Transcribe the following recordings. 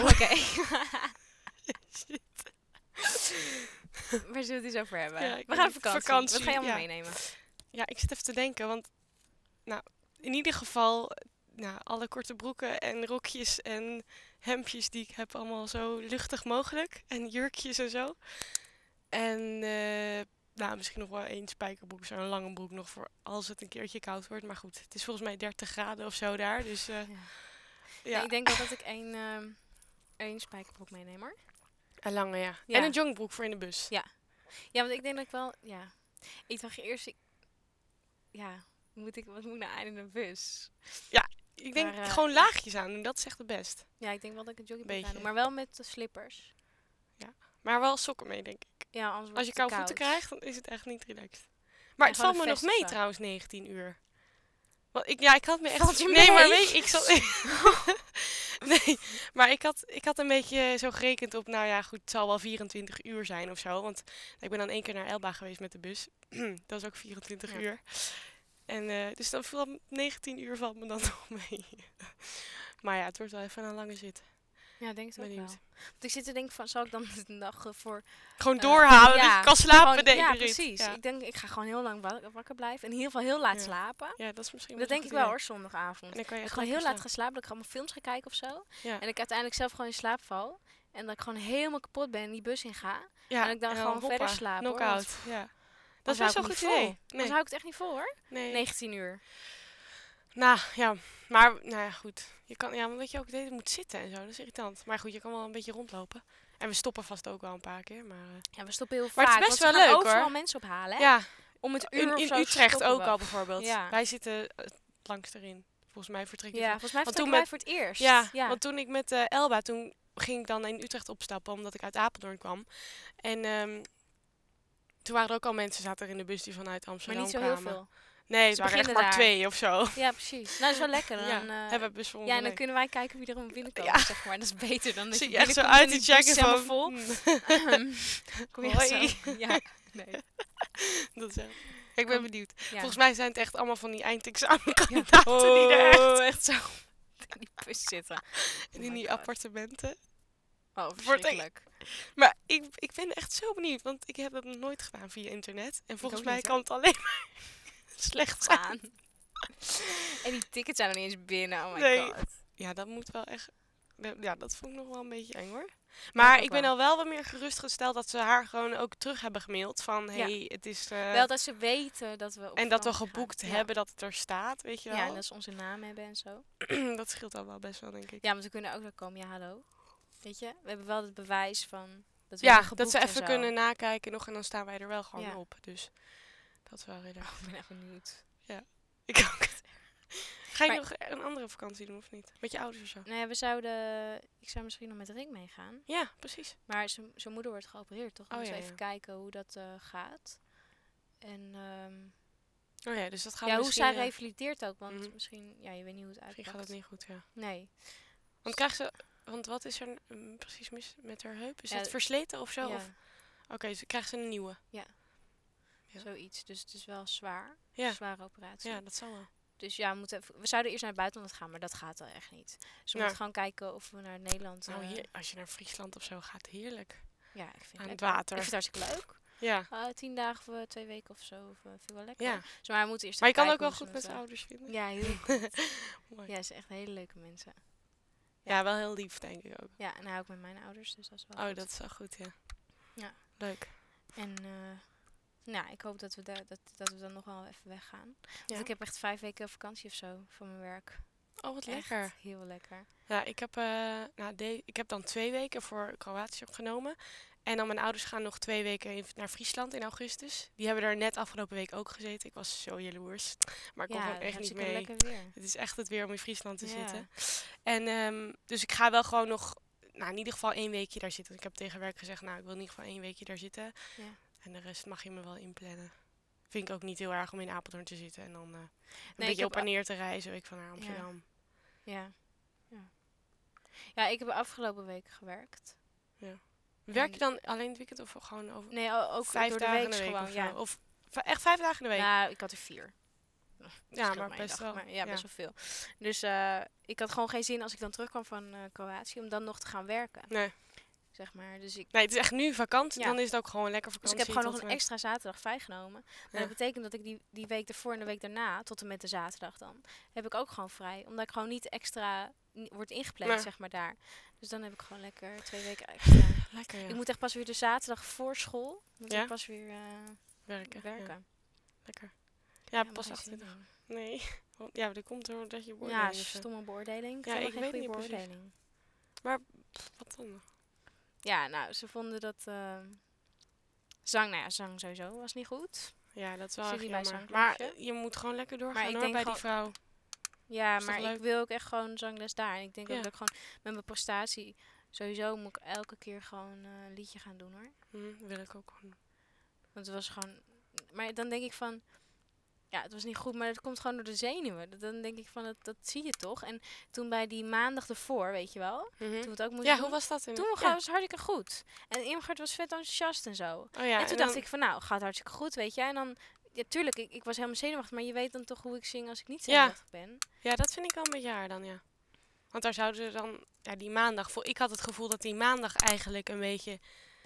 Oké. Shit. Waar zullen we het eens over hebben? Ja, ik we gaan weet op niet. vakantie. Wat ga je allemaal Ja. meenemen? Ja, ik zit even te denken, want nou, in ieder geval, nou, alle korte broeken en rokjes en hemdjes die ik heb, allemaal zo luchtig mogelijk. En jurkjes en zo. En nou, misschien nog wel één spijkerbroek, zo'n lange broek nog voor als het een keertje koud wordt. Maar goed, het is volgens mij 30 graden of zo daar, dus Ja. ja. Nee, ik denk wel dat ik één spijkerbroek meeneem, hoor. Een lange, ja. Ja. En een jongbroek voor in de bus. Ja, want ik denk dat ik wel... Ja. Ik dacht eerst... Wat moet ik nou aan in de bus? Ik denk Maar, gewoon laagjes aan doen, dat is echt het best. Ja, ik denk wel dat ik een joggingbroek aan Beetje. doe. Maar wel met de slippers. Maar wel sokken mee, denk ik. Ja, anders wordt Als je het te koude voeten koud. krijgt, dan is het echt niet relaxed. Maar het gewoon valt me een nog vest of mee zo. trouwens, 19 uur. Want ik had me echt... Valt je Nee, maar mee? weet je, ik zat... Nee, maar ik had een beetje zo gerekend op, nou ja, goed, het zal wel 24 uur zijn of zo. Want ik ben dan 1 keer naar Elba geweest met de bus. Dat is ook 24 Ja. uur. En dus dan valt 19 uur valt me dan nog mee. Maar ja, het wordt wel even een lange zit. Ja, ik denk het ook Benieuwd. wel. Want ik zit te denken van, zal ik dan de dag voor... Gewoon doorhalen, ja, dus ik kan slapen gewoon- de hele Ja, rit. precies. Ja. Ik denk, ik ga gewoon heel lang wakker blijven. En in ieder geval heel laat Ja. slapen. Ja, dat is misschien Dat wel denk ik een wel, goed hoor, zondagavond. idee. En dan kan je Dat echt ik gewoon heel lekker laat ga slapen, dat ik allemaal films ga kijken of zo. slapen. Ja. En ik uiteindelijk zelf gewoon in slaap val. En dat ik gewoon helemaal kapot ben en die bus in ga. Ja, en ik dan gewoon verder slaap, hoor, knock-out. want Ja. Dat Dan is best wel hou een ik goed het niet idee. vol. Dan Nee. hou ik het echt niet vol, hoor. Nee. 19 uur. Nou ja, maar nou ja, goed. Je kan, ja, omdat je ook de hele tijd moet zitten en zo, dat is irritant. Maar goed, je kan wel een beetje rondlopen. En we stoppen vast ook wel een paar keer. Maar Ja, we stoppen heel Maar vaak. het is best want we wel gaan leuk, overal hoor. mensen ophalen, hè? ja, Om het uur of in zo Utrecht stoppen ook we. al bijvoorbeeld. Ja. Wij zitten het langst erin. Volgens mij vertrek je Ja, van... volgens mij Want vertrekken toen wij voor het eerst. Ja, want toen ik met Elba, toen ging ik dan in Utrecht opstappen, omdat ik uit Apeldoorn kwam. En toen waren er ook al mensen zaten er in de bus die vanuit maar Amsterdam niet zo heel kwamen. veel. Nee, het Ze waren echt beginnen maar daar. 2 of zo. Ja, precies. Nou, dat is wel lekker. Dan, Ja, hebben we best wel ja, en dan onderweg. kunnen wij kijken wie er om binnenkomt, Ja. zeg maar. Dat is beter dan dat Zie je je echt zo binnenkomt uit en te die bus is checken helemaal van... vol. Kom je echt Hoi. zo? Ja, nee. Dat is echt... Ik ben benieuwd. Ja. Volgens mij zijn het echt allemaal van die eindexamenkandidaten die er echt echt zo in die bus zitten. in my die God. appartementen. Oh, Wordt verschrikkelijk. Maar ik ben echt zo benieuwd, want ik heb dat nog nooit gedaan via internet. En volgens ook mij niet, kan het alleen maar slecht zijn. Gaan. En die tickets zijn er niet eens binnen. Oh my Nee. god. Ja, dat moet wel echt... Ja, dat vond ik nog wel een beetje eng hoor. ik Maar ook ik ben wel. al wel wat meer gerustgesteld dat ze haar gewoon ook terug hebben gemaild. Van, Ja. hey, het is... Wel dat ze weten dat we op en dat we vakantie geboekt gaan. Ja. hebben, dat het er staat, weet je wel. Ja, en dat ze onze naam hebben en zo. Dat scheelt al wel best wel, denk ik. Ja, want we kunnen ook wel komen. Ja, hallo. Weet je, we hebben wel het bewijs van dat we Ja, hebben dat ze geboekt en even zo. kunnen nakijken nog en dan staan wij er wel gewoon Ja. op. Dus dat is wel redelijk. Oh, ik ben echt benieuwd. Ik ook. Ga je Maar- nog een andere vakantie doen of niet? Met je ouders of zo? Nou ja, ik zou misschien nog met Rick meegaan. Ja, precies. Maar zijn moeder wordt geopereerd, toch? Dan Oh, moeten we ja, even kijken hoe dat gaat. En Oh ja, dus dat gaat ja, hoe misschien... zij revalideert ook. Want Mhm. misschien, ja, je weet niet hoe het Misschien uitpakt. gaat het niet goed, ja. Nee. Want krijgt ze... Want wat is er precies mis met haar heup? Is Ja, het versleten of zo? Ja, Of... Oké, ze krijgt ze een nieuwe. Ja. zoiets. Dus het is wel zwaar. Ja. Zware operatie. Ja, dat zal wel. Dus ja, we zouden eerst naar het buitenland gaan, maar dat gaat wel echt niet. Dus we Ja. moeten gewoon kijken of we naar Nederland... Nou, hier, als je naar Friesland of zo gaat, heerlijk. Ja, ik vind Aan het lekker. water. Ik vind het hartstikke leuk. Ja. 10 dagen of 2 weken of zo. Vind ik wel lekker. Ja. Dus maar we moeten eerst Maar je even kan ook kijken wel hoe goed ze met het, z'n ouders vinden. Ja, heel goed. Mooi. Ja, ze zijn echt hele leuke mensen. Ja, wel heel lief, denk ik ook. Ja, en hij ook met mijn ouders, dus dat is wel Oh, goed. dat is wel goed, ja. Ja. Leuk. En nou, ik hoop dat we, dat we dan nog wel even weggaan. Ja. Want ik heb echt 5 weken vakantie of zo van mijn werk. Oh, wat Echt lekker. heel lekker. Ja, ik heb dan 2 weken voor Kroatië opgenomen. En dan mijn ouders gaan nog 2 weken even naar Friesland in augustus. Die hebben er net afgelopen week ook gezeten. Ik was zo jaloers. Maar ik kon Ja, gewoon echt niet hartstikke mee. lekker weer. Het is echt het weer om in Friesland te Ja. zitten. En dus ik ga wel gewoon nog, nou in ieder geval 1 weekje daar zitten. Ik heb tegen werk gezegd, nou ik wil in ieder geval 1 weekje daar zitten. Ja. En de rest mag je me wel inplannen. Vind ik ook niet heel erg om in Apeldoorn te zitten. En dan een ik beetje heb op en neer te reizen. Weet ik van naar Amsterdam. Ja. Ja, ik heb de afgelopen weken gewerkt. Werk je dan alleen het weekend of gewoon over Nee, ook 5 door de dagen week in de week gewoon. of Ja. zo? Of echt 5 dagen in de week? Nou, ik had er 4. Ja, scheelt maar maar één best dag, wel. maar ja, best wel veel. Dus ik had gewoon geen zin als ik dan terugkwam van Kroatië om dan nog te gaan werken. Nee. Zeg maar. Dus Nee, het is echt nu vakantie. Ja. Dan is het ook gewoon lekker Dus vakantie. ik heb gewoon nog tot een en met- extra zaterdag vrijgenomen. Maar Ja. dat betekent dat ik die week ervoor en de week daarna, tot en met de zaterdag dan, heb ik ook gewoon vrij. Omdat ik gewoon niet extra wordt ingepland, Nee. zeg maar, daar. Dus dan heb ik gewoon lekker 2 weken extra. Lekker, ja. Ik moet echt pas weer de zaterdag voor school, moet Ja? ik pas weer werken. Ja, werken. lekker. Ja, maar pas geen 28. zin Nee. Want, ja, dat komt door dat je in. beoordeling Ja, is, hè. stomme beoordeling. Ja, Ja, ik geen weet goede niet precies. beoordeling. Wat dan? Ja, nou, ze vonden dat zang sowieso was niet goed. Ja, dat is wel Zit echt niet bij jammer. zo'n Maar clubje. je moet gewoon lekker Maar doorgaan ik hoor, denk bij die gewoon- vrouw. Ja, Is toch maar ik leuk? wil ook echt gewoon zangles daar. En ik denk Ja. ook dat ik gewoon met mijn prestatie... Sowieso moet ik elke keer gewoon een liedje gaan doen hoor. Wil ik ook gewoon. Want het was gewoon... Maar dan denk ik van... Ja, het was niet goed, maar dat komt gewoon door de zenuwen. Dan denk ik van, dat zie je toch? En toen bij die maandag ervoor, weet je wel... Toen we het ook moesten Ja, doen, hoe was dat? toen was het hartstikke goed. En Imgert was vet enthousiast en zo. Oh ja, en toen dacht ik van, nou, gaat hartstikke goed, weet je. En dan... Ja, tuurlijk, ik was helemaal zenuwachtig. Maar je weet dan toch hoe ik zing als ik niet zenuwachtig ben. Ja, dat vind ik wel een beetje raar dan, ja. Want daar zouden ze dan... Ja, die maandag... Ik had het gevoel dat die maandag eigenlijk een beetje...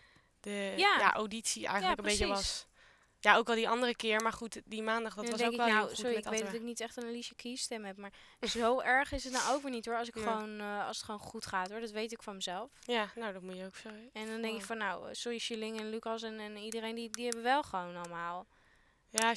De Ja. auditie eigenlijk een beetje precies. was. Ja, ook al die andere keer. Maar goed, die maandag, dat En dan was ook denk wel ik, heel nou, goed sorry, met ik weet dat Adwe. ik niet echt een Alicia Keys stem heb, maar zo erg is het nou ook weer niet hoor, als ik Nee. gewoon, als het gewoon goed gaat hoor, dat weet ik van mezelf. Ja, nou, dat moet je ook zo. En dan denk ik Wow. van, nou, sorry Shilling en Lucas en iedereen, die hebben wel gewoon allemaal. Ja,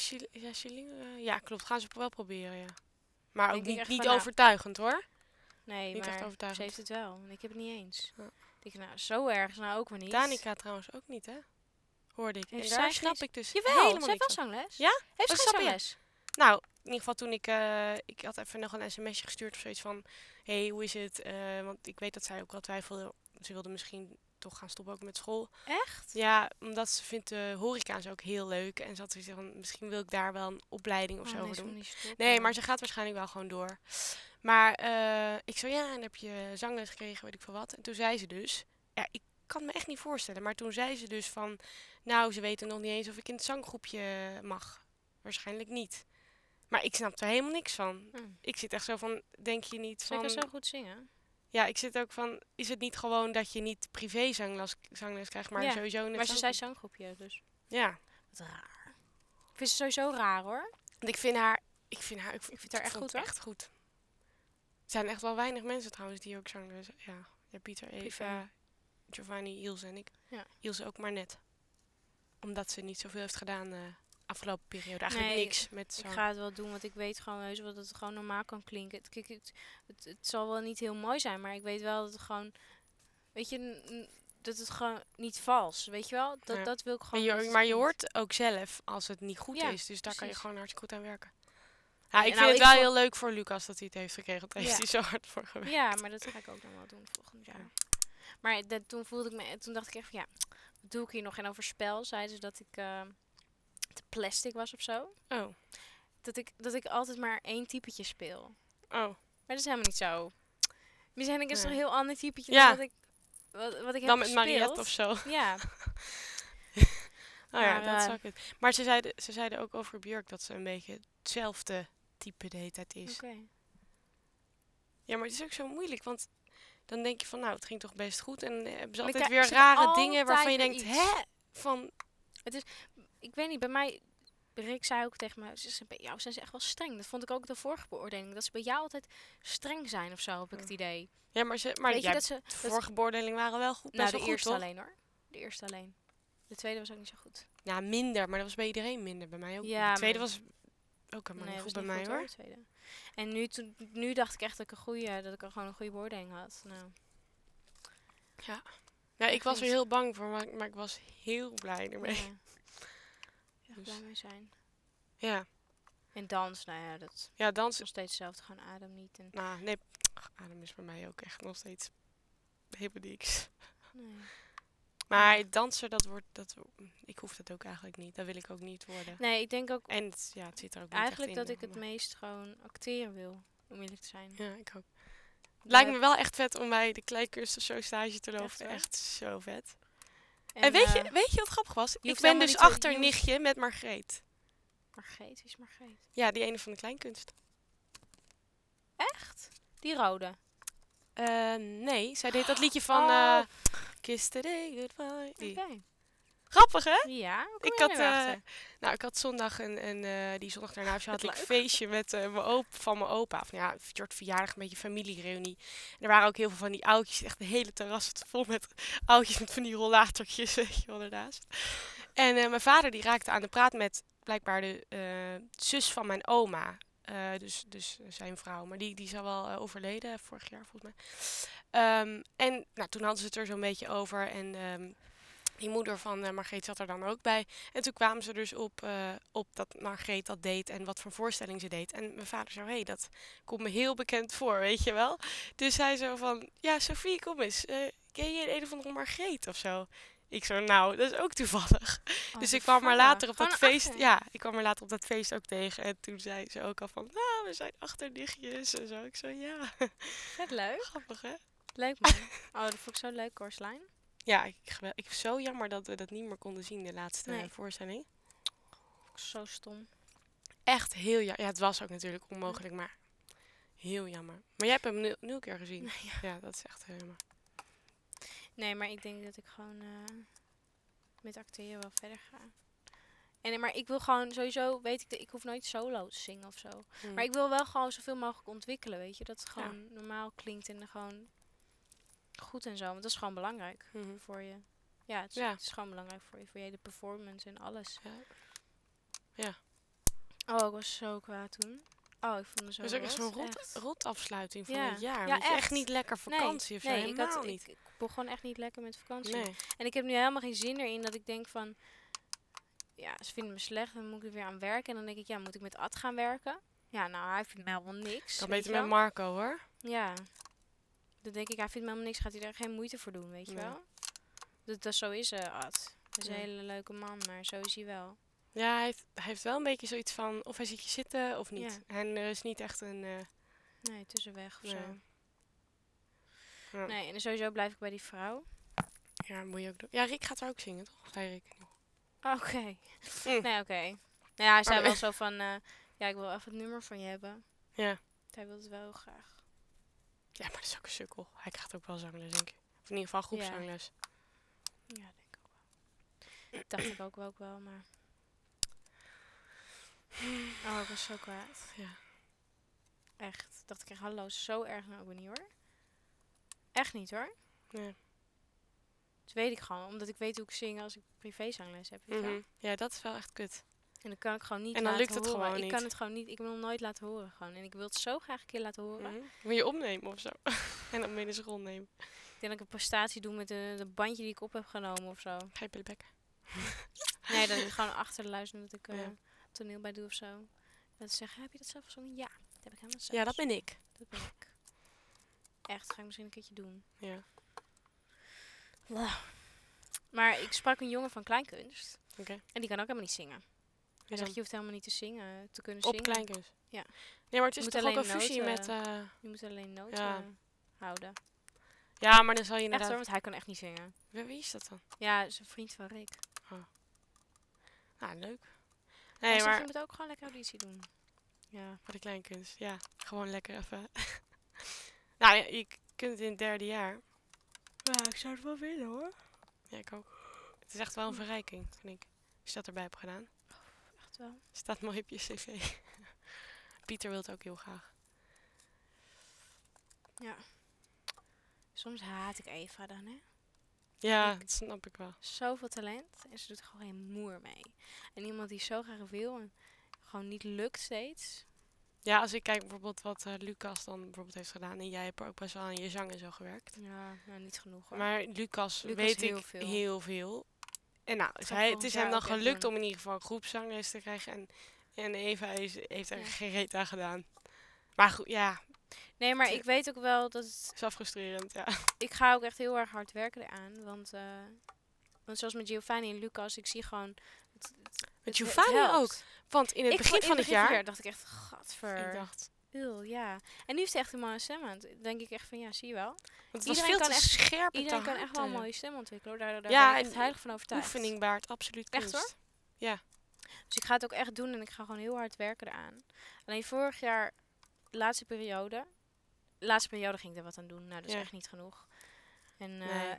ja, klopt. Gaan ze wel proberen, ja. Maar ook Denk ik niet, echt niet van, nou, overtuigend, hoor. Nee, Niet echt maar ze overtuigend. heeft het wel en ik heb het niet eens. Ja. Ik denk, nou, zo erg is het nou ook weer niet. Danica trouwens ook niet, hè? Hoorde ik. Heeft En zij daar geen snap z- ik dus Jawel, helemaal ze heeft niks wel van. zangles. Ja? Heeft Oh, ze snap geen je? zangles? Nou, in ieder geval toen ik had even nog een sms'je gestuurd of zoiets van... Hey, hoe is het? Want ik weet dat zij ook wel twijfelde. Ze wilde misschien toch gaan stoppen ook met school. Echt? Ja, omdat ze vindt de horeca en zo ook heel leuk. En ze had zoiets van, misschien wil ik daar wel een opleiding of zo nee, voor ze doen. moet niet stoppen. Nee, maar ze gaat waarschijnlijk wel gewoon door. Maar ik zo, ja, en heb je zangles gekregen, weet ik veel wat. En toen zei ze dus, ja, ik kan me echt niet voorstellen. Maar toen zei ze dus van, nou, ze weten nog niet eens of ik in het zanggroepje mag. Waarschijnlijk niet. Maar ik snap er helemaal niks van. Ik zit echt zo van, denk je niet Zij kan van... zo goed zingen. Ja, ik zit ook van, is het niet gewoon dat je niet privé zangles krijgt, maar Ja, sowieso in het Maar ze zei zanggroep? zanggroepje, dus. Ja, Wat raar. Ik vind ze sowieso raar hoor. want ik vind haar vind haar echt vond goed, het hoor. echt goed. Er zijn echt wel weinig mensen trouwens die ook zangles. Ja, Pieter, Eva, Giovanni, Ilse en ik. Ja. Ilse ook maar net. Omdat ze niet zoveel heeft gedaan de afgelopen periode. Eigenlijk Nee, niks met Ik zang. ga het wel doen, want ik weet gewoon heus wel dat het gewoon normaal kan klinken. Het zal wel niet heel mooi zijn, maar ik weet wel dat het gewoon... Weet je, dat het gewoon niet vals, weet je wel? Ja. Dat wil ik Maar gewoon... je, dat het maar je klinkt. hoort ook zelf als het niet goed Ja, is. Dus daar kan je precies. gewoon hartstikke goed aan werken. Ja, ik Nou, vind het ik wel vond- heel leuk voor Lucas dat hij het heeft gekregen. Want daar heeft Ja. hij zo hard voor gewerkt. Ja, maar dat ga ik ook dan wel doen volgend jaar. Maar toen voelde ik me... Toen dacht ik echt van, ja, wat doe ik hier nog? En over spel zeiden ze dat ik te plastic was of zo. Oh, Dat ik altijd maar één typetje speel. oh. Maar dat is helemaal niet zo. Misschien is er Nee. een heel ander typetje Ja. dan wat ik heb Dan met gespeeld. Mariette of zo. Ja, Oh ja, Maar, dat zag ik. Maar ze zeiden ook over Björk dat ze een beetje hetzelfde type de hele tijd is. oké. Ja, maar het is ook zo moeilijk, want dan denk je van, nou, het ging toch best goed. En hebben ze Maar altijd er weer zit rare dingen waarvan je altijd denkt, weer hè? Van, Ik weet niet, bij mij... Rick zei ook tegen me, bij jou zijn ze echt wel streng. Dat vond ik ook de vorige beoordeling. Dat ze bij jou altijd streng zijn of zo, heb ik het idee. ja, maar Weet je ja, dat ze... de vorige beoordelingen waren wel goed, Nou, best de wel goed, eerste toch? alleen hoor. De eerste alleen. De tweede was ook niet zo goed. Ja, minder, maar dat was bij iedereen minder. Bij mij ook. Ja, de tweede maar- was ook helemaal Nee, niet dat goed was bij niet mij, goed, hoor. de tweede. En nu dacht ik echt dat ik gewoon een goede beoordeling had. Nou, Ja, ik Echt was er niet. heel bang voor, maar ik was heel blij ermee. ja. Echt Dus- blij mee zijn. Ja, En dans, nou ja, dat is ja dans. nog steeds hetzelfde. Gewoon adem niet. En, Nou, nee, adem is bij mij ook echt nog steeds helemaal niks. nee. Maar danser, ik hoef dat ook eigenlijk niet. Dat wil ik ook niet worden. Nee, ik denk ook En het zit er ook niet eigenlijk echt in. dat ik het maar- meest gewoon acteren wil. Om eerlijk te zijn. Ja, ik ook. Daar Lijkt heb- me wel echt vet om bij de Kleinkunstenshow stage te lopen. hoor. Echt zo vet. En, En weet je wat grappig was? je Ik hoeft ben helemaal dus niet te- achter je hoeft- nichtje met Margreet. Margreet, wie is Margreet? Ja, die ene van de kleinkunst. Echt? Die rode? Nee, zij deed dat liedje van Kiss the Day Goodbye. Die. Oké. Grappig, hè? Ja, hoe kom Ik je had, er nu achter? ik had zondag die zondag daarna had Wat ik een leuk. feestje met mijn opa. Of, ja, een soort verjaardag, een beetje familiereunie. En er waren ook heel veel van die oudjes, echt de hele terras zat vol met oudjes met van die rollatortjes, weet je wel, ernaast. En mijn vader die raakte aan de praat met blijkbaar de zus van mijn oma. Dus zijn vrouw. Maar die is al wel overleden vorig jaar volgens mij. En nou, toen hadden ze het er zo'n beetje over. En die moeder van Margreet zat er dan ook bij. En toen kwamen ze dus op dat Margreet dat deed en wat voor voorstelling ze deed. En mijn vader zei, hé, dat komt me heel bekend voor, weet je wel. Dus hij zo van, ja, Sophie, kom eens. Ken je een of andere Margreet of zo? Ik zo, nou, dat is ook toevallig. Dus ik kwam er later op dat feest. Ja, ik kwam er later op dat feest ook tegen. En toen zei ze ook al van, nou, we zijn achternichtjes en zo. Ik zo, ja. Vet leuk. Grappig, hè? Leuk man. Oh, dat vond ik zo leuk, Korslijn. Ja, ik zo jammer dat we dat niet meer konden zien, de laatste voorstelling. Zo stom. Echt heel jammer. Ja, het was ook natuurlijk onmogelijk, maar heel jammer. Maar jij hebt hem nul keer gezien. Nee, Ja, dat is echt jammer. Nee, maar ik denk dat ik gewoon met acteren wel verder ga. Maar ik wil gewoon sowieso, weet ik hoef nooit solo te zingen of zo. Maar ik wil wel gewoon zoveel mogelijk ontwikkelen, weet je. Dat het gewoon normaal klinkt en gewoon goed en zo. Want dat is gewoon belangrijk voor je. Ja, het is gewoon belangrijk voor je. Voor je de performance en alles. Ja. Oh, ik was zo kwaad toen. Oh, ik vond me zo Dat is ook echt zo'n rot afsluiting van het jaar. Ja, Moet je echt niet lekker vakantie of zo. Nee, Helemaal niet. Ik begon gewoon echt niet lekker met vakantie. Nee. En ik heb nu helemaal geen zin erin dat ik denk van... Ja, ze vinden me slecht, dan moet ik er weer aan werken. En dan denk ik, ja, moet ik met Ad gaan werken? Ja, nou, hij vindt mij helemaal niks. Kan beter met Marco, hoor. Ja. Dan denk ik, hij vindt mij helemaal niks. Gaat hij daar geen moeite voor doen, weet je wel? Dat zo is Ad. Hij is een hele leuke man, maar zo is hij wel. Ja, hij heeft wel een beetje zoiets van... Of hij ziet je zitten of niet. Ja. En er is niet echt een... Nee, tussenweg of Nee. zo. Ja. Nee, en sowieso blijf ik bij die vrouw. Ja, moet je ook doen. Ja, Rick gaat er ook zingen, toch? Zei Rick. Oké. Nee, oké. Nou ja, hij zei wel zo van... ja, ik wil even het nummer van je hebben. Ja. Hij wil het wel heel graag. Ja, maar dat is ook een sukkel. Hij krijgt ook wel zangles, denk ik. Of in ieder geval groepszangles. Ja, denk ik ook wel. Dacht ik ook wel, maar... Oh, ik was zo kwaad. Ja. Echt. Dacht ik echt, hallo, zo erg nou ook niet hoor. Echt niet hoor. Nee. Dat weet ik gewoon, omdat ik weet hoe ik zing als ik privézangles heb. Weet je wel. Ja, dat is wel echt kut. En dan kan ik gewoon niet en dan laten lukt het horen. gewoon ik niet. kan het gewoon niet. Ik wil het nog nooit laten horen gewoon. En ik wil het zo graag een keer laten horen. Moet je opnemen of zo. En dan mee rondnemen. Ik denk dat ik een prestatie doe met de bandje die ik op heb genomen of zo. Ga je pillebekken? Nee, dan is het gewoon achter de luisteren dat ik toneel bij doe of zo. Dat ze zeggen, heb je dat zelf gezongen? Ja, dat heb ik helemaal zelf. Ja, dat ben ik. Dat ben ik. Echt, ga ik misschien een keertje doen. Ja. Wow. Maar ik sprak een jongen van kleinkunst. Oké. En die kan ook helemaal niet zingen. Hij zegt, je hoeft helemaal niet te zingen, te kunnen op zingen. kleinkunst? Ja. Nee, maar het is moet toch ook een fusie noten, met... Je moet alleen noten houden. Ja, maar dan zal je Echt inderdaad... hoor, want hij kan echt niet zingen. Wie is dat dan? Ja, dat is een vriend van Rick. Nou, leuk. Nee, Nee, maar... je moet ook gewoon lekker auditie doen. Ja. Voor de kleinkunst, ja. Gewoon lekker even... nou, ja, je kunt het in het derde jaar. Ja, ik zou het wel willen hoor. Ja, ik ook. Het is echt wel een verrijking, vind ik. Als je dat erbij hebt gedaan. Echt wel. Staat mooi op je cv. Pieter wil het ook heel graag. Ja. Soms haat ik Eva dan, hè. Ja, dat snap ik wel. Zoveel talent en ze doet er gewoon geen moer mee. En iemand die zo graag wil en gewoon niet lukt steeds. Ja, als ik kijk bijvoorbeeld wat Lucas dan bijvoorbeeld heeft gedaan. En jij hebt er ook best wel aan je zang en zo gewerkt. Ja, nou niet genoeg hoor. Maar Lucas weet ik heel veel. En nou, het is hem dan gelukt om in ieder geval groepszangles te krijgen. En Eva heeft er geen reet aan gedaan. Maar goed, ja. Nee, maar ik weet ook wel dat het... is wel frustrerend, ja. Ik ga ook echt heel erg hard werken eraan. Want zoals met Giovanni en Lucas, ik zie gewoon... Met Giovanni ook. Want in het begin van het jaar... dacht ik echt, gadver. Ik dacht... ja. En nu heeft hij echt een mooie stem aan. Denk ik echt van, ja, zie je wel. Want het was veel te scherp. Iedereen kan echt wel een mooie stem ontwikkelen. Daar ja, ben ik echt heilig van overtuigd. Oefening baart absoluut kunst. Echt hoor? Ja. Dus ik ga het ook echt doen en ik ga gewoon heel hard werken eraan. Alleen vorig jaar, laatste periode ging ik er wat aan doen. Nou, dat is Ja. echt niet genoeg. En Nee.